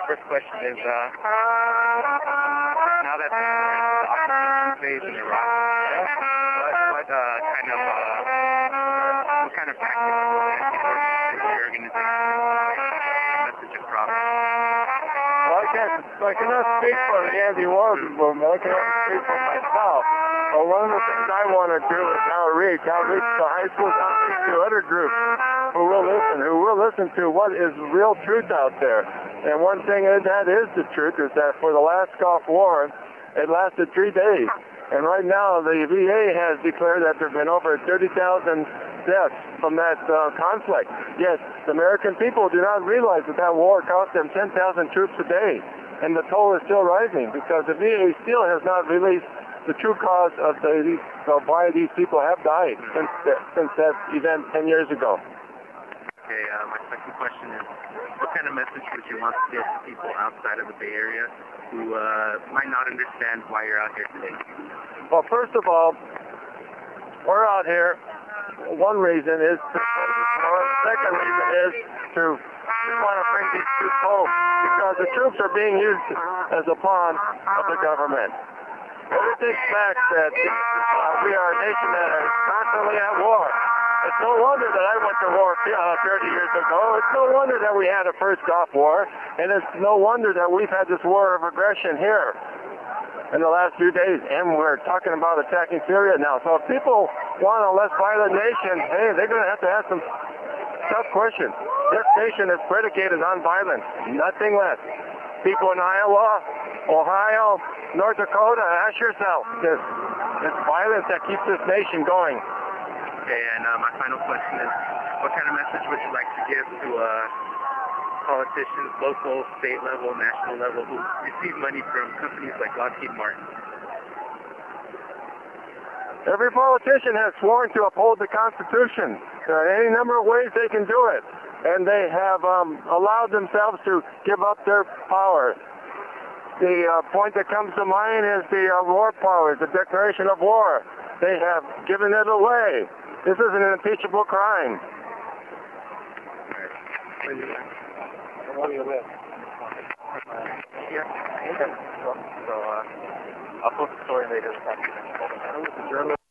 first question is, now that the occupation phase in Iraq, what kind of tactics will the organization message across? Well, I cannot speak for the anti-war movement. I cannot speak for myself. But one of the things I want to do is outreach to high schools, outreach to other groups who will listen to what is real truth out there. And one thing that is the truth is that for the last Gulf War, it lasted 3 days. And right now, the VA has declared that there have been over 30,000 deaths from that conflict. Yet, the American people do not realize that that war cost them 10,000 troops a day. And the toll is still rising because the VA still has not released the true cause of why these people have died since that event 10 years ago. Okay, my second question is, what kind of message would you want to give to people outside of the Bay Area who might not understand why you're out here today? Well, first of all, we're out here. One reason is to the second reason is to want to bring these troops home because the troops are being used as a pawn of the government. Everything facts that we are a nation that is constantly at war. It's no wonder that I went to war 30 years ago. It's no wonder that we had a first Gulf War, and it's no wonder that we've had this war of aggression here in the last few days, and we're talking about attacking Syria now. So if people want a less violent nation, hey, they're going to have to ask some tough questions. This nation is predicated on violence, nothing less. People in Iowa, Ohio, North Dakota, ask yourself, it's violence that keeps this nation going. Okay, and my final question is, what kind of message would you like to give to politicians, local, state level, national level, who receive money from companies like Lockheed Martin? Every politician has sworn to uphold the Constitution. There are any number of ways they can do it, and they have allowed themselves to give up their power. The point that comes to mind is the war powers, the declaration of war. They have given it away. This is an impeachable crime. Where do you live? Here. Okay. So, I'll post the story later this afternoon.